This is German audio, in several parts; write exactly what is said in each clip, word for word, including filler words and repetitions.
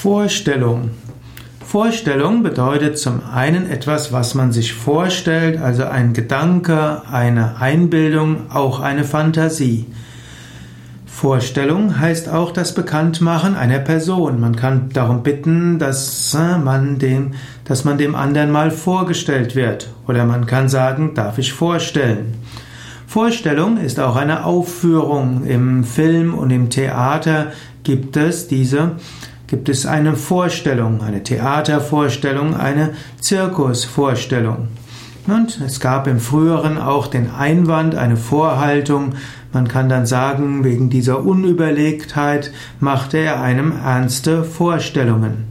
Vorstellung. Vorstellung bedeutet zum einen etwas, was man sich vorstellt, also ein Gedanke, eine Einbildung, auch eine Fantasie. Vorstellung heißt auch das Bekanntmachen einer Person. Man kann darum bitten, dass man dem, dass man dem anderen mal vorgestellt wird. Oder man kann sagen, darf ich vorstellen. Vorstellung ist auch eine Aufführung. Im Film und im Theater gibt es diese, gibt es eine Vorstellung, eine Theatervorstellung, eine Zirkusvorstellung. Und es gab im Früheren auch den Einwand, eine Vorhaltung. Man kann dann sagen, wegen dieser Unüberlegtheit machte er einem ernste Vorstellungen.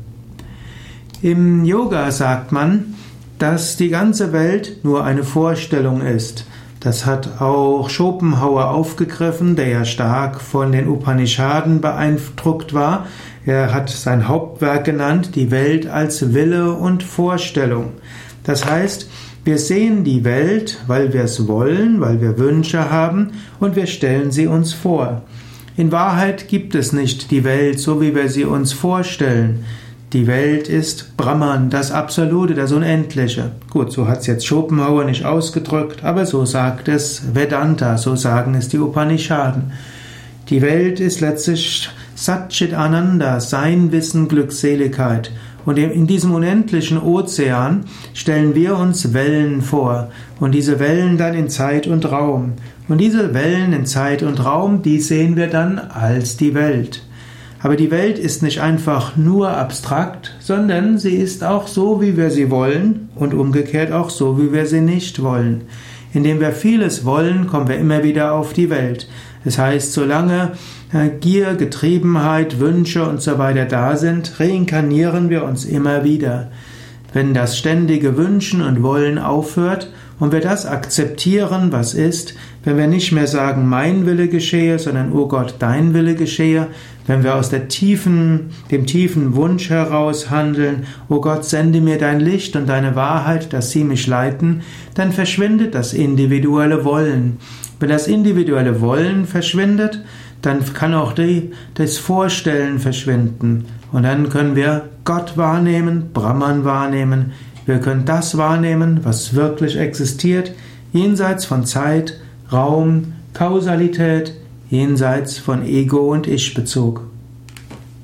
Im Yoga sagt man, dass die ganze Welt nur eine Vorstellung ist. Das hat auch Schopenhauer aufgegriffen, der ja stark von den Upanishaden beeindruckt war. Er hat sein Hauptwerk genannt, die Welt als Wille und Vorstellung. Das heißt, wir sehen die Welt, weil wir es wollen, weil wir Wünsche haben und wir stellen sie uns vor. In Wahrheit gibt es nicht die Welt, so wie wir sie uns vorstellen. Die Welt ist Brahman, das Absolute, das Unendliche. Gut, so hat es jetzt Schopenhauer nicht ausgedrückt, aber so sagt es Vedanta, so sagen es die Upanishaden. Die Welt ist letztlich Satchit Ananda, Sein, Wissen, Glückseligkeit. Und in diesem unendlichen Ozean stellen wir uns Wellen vor. Und diese Wellen dann in Zeit und Raum. Und diese Wellen in Zeit und Raum, die sehen wir dann als die Welt. Aber die Welt ist nicht einfach nur abstrakt, sondern sie ist auch so, wie wir sie wollen und umgekehrt auch so, wie wir sie nicht wollen. Indem wir vieles wollen, kommen wir immer wieder auf die Welt. Das heißt, solange Gier, Getriebenheit, Wünsche und so weiter da sind, reinkarnieren wir uns immer wieder. Wenn das ständige Wünschen und Wollen aufhört und wir das akzeptieren, was ist, wenn wir nicht mehr sagen, mein Wille geschehe, sondern, oh Gott, dein Wille geschehe, wenn wir aus der tiefen, dem tiefen Wunsch heraus handeln, oh Gott, sende mir dein Licht und deine Wahrheit, dass sie mich leiten, dann verschwindet das individuelle Wollen. Wenn das individuelle Wollen verschwindet, dann kann auch die, das Vorstellen verschwinden. Und dann können wir Gott wahrnehmen, Brahman wahrnehmen. Wir können das wahrnehmen, was wirklich existiert, jenseits von Zeit, Raum, Kausalität, jenseits von Ego und Ich-Bezug.